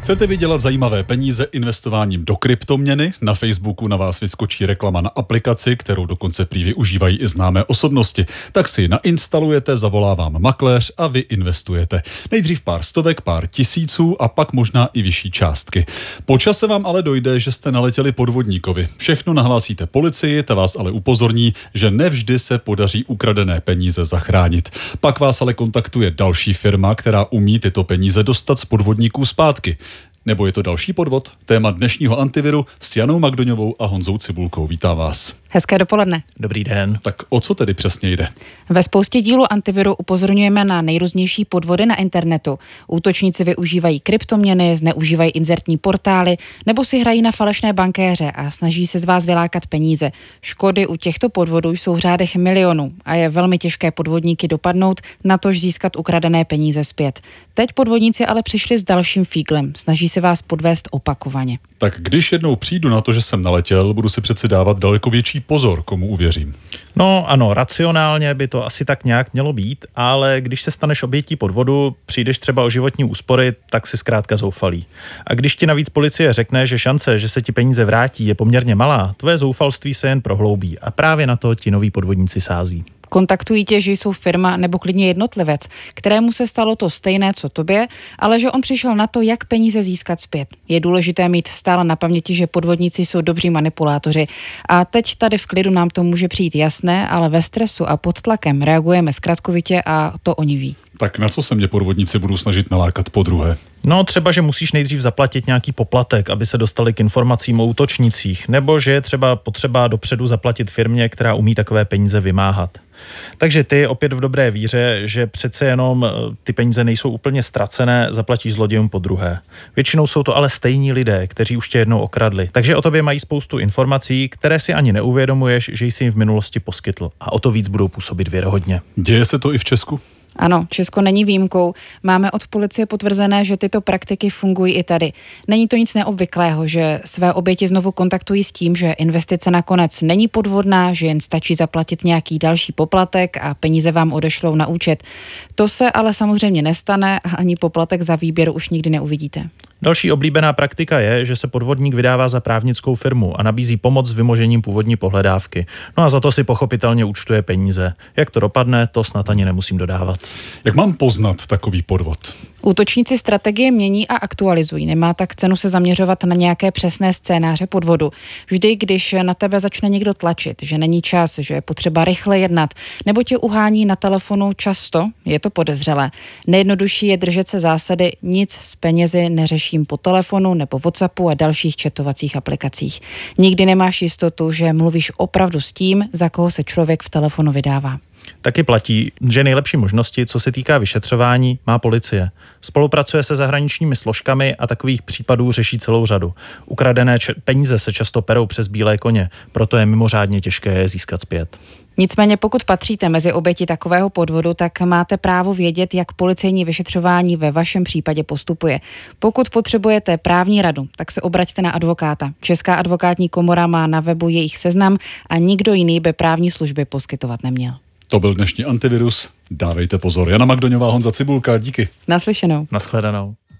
Chcete vydělat zajímavé peníze investováním do kryptoměny? Na Facebooku na vás vyskočí reklama na aplikaci, kterou dokonce prý využívají i známé osobnosti. Tak si ji nainstalujete, zavolá vám makléř a vy investujete. Nejdřív pár stovek, pár tisíců a pak možná i vyšší částky. Po čase vám ale dojde, že jste naletěli podvodníkovi. Všechno nahlásíte policii, ta vás ale upozorní, že nevždy se podaří ukradené peníze zachránit. Pak vás ale kontaktuje další firma, která umí tyto peníze dostat z podvodníků zpátky. Nebo je to další podvod? Téma dnešního Antiviru s Janou Magdoňovou a Honzou Cibulkou. Vítám vás. Hezké dopoledne. Dobrý den. Tak o co tedy přesně jde? Ve spoustě dílů Antiviru upozorňujeme na nejrůznější podvody na internetu. Útočníci využívají kryptoměny, zneužívají inzertní portály nebo si hrají na falešné bankéře a snaží se z vás vylákat peníze. Škody u těchto podvodů jsou v řádech milionů a je velmi těžké podvodníky dopadnout, natož získat ukradené peníze zpět. Teď podvodníci ale přišli s dalším fíglem. Snaží se vás podvést opakovaně. Tak když jednou přijdu na to, že jsem naletěl, budu si přeci dávat daleko větší pozor, komu uvěřím. No ano, racionálně by to asi tak nějak mělo být, ale když se staneš obětí podvodu, přijdeš třeba o životní úspory, tak si zkrátka zoufalý. A když ti navíc policie řekne, že šance, že se ti peníze vrátí, je poměrně malá, tvoje zoufalství se jen prohloubí a právě na to ti noví podvodníci sází. Kontaktují tě, že jsou firma nebo klidně jednotlivec, kterému se stalo to stejné, co tobě, ale že on přišel na to, jak peníze získat zpět. Je důležité mít stále na paměti, že podvodníci jsou dobří manipulátoři. A teď tady v klidu nám to může přijít jasné, ale ve stresu a pod tlakem reagujeme zkratkovitě a to oni ví. Tak na co se mě podvodníci budou snažit nalákat podruhé? No třeba, že musíš nejdřív zaplatit nějaký poplatek, aby se dostali k informacím o útočnících, nebo že je třeba potřeba dopředu zaplatit firmě, která umí takové peníze vymáhat. Takže ty opět v dobré víře, že přece jenom ty peníze nejsou úplně ztracené, zaplatíš zlodějům podruhé. Většinou jsou to ale stejní lidé, kteří už tě jednou okradli. Takže o tobě mají spoustu informací, které si ani neuvědomuješ, že jsi jim v minulosti poskytl. A o to víc budou působit věrohodně. Děje se to i v Česku? Ano, Česko není výjimkou. Máme od policie potvrzené, že tyto praktiky fungují i tady. Není to nic neobvyklého, že své oběti znovu kontaktují s tím, že investice nakonec není podvodná, že jen stačí zaplatit nějaký další poplatek a peníze vám odešlou na účet. To se ale samozřejmě nestane a ani poplatek za výběr už nikdy neuvidíte. Další oblíbená praktika je, že se podvodník vydává za právnickou firmu a nabízí pomoc s vymožením původní pohledávky. No a za to si pochopitelně účtuje peníze. Jak to dopadne, to snad ani nemusím dodávat. Jak mám poznat takový podvod? Útočníci strategie mění a aktualizují. Nemá tak cenu se zaměřovat na nějaké přesné scénáře podvodu. Vždy, když na tebe začne někdo tlačit, že není čas, že je potřeba rychle jednat, nebo tě uhání na telefonu často, je to podezřelé. Nejjednodušší je držet se zásady nic s penězi neřeším po telefonu nebo WhatsAppu a dalších chatovacích aplikacích. Nikdy nemáš jistotu, že mluvíš opravdu s tím, za koho se člověk v telefonu vydává. Taky platí, že nejlepší možnosti, co se týká vyšetřování, má policie. Spolupracuje se zahraničními složkami a takových případů řeší celou řadu. Ukradené peníze se často perou přes bílé koně, proto je mimořádně těžké je získat zpět. Nicméně pokud patříte mezi oběti takového podvodu, tak máte právo vědět, jak policejní vyšetřování ve vašem případě postupuje. Pokud potřebujete právní radu, tak se obraťte na advokáta. Česká advokátní komora má na webu jejich seznam a nikdo jiný by právní služby poskytovat neměl. To byl dnešní Antivirus. Dávejte pozor. Jana Magdoňová, Honza Cibulka, díky. Naslyšenou. Nashledanou.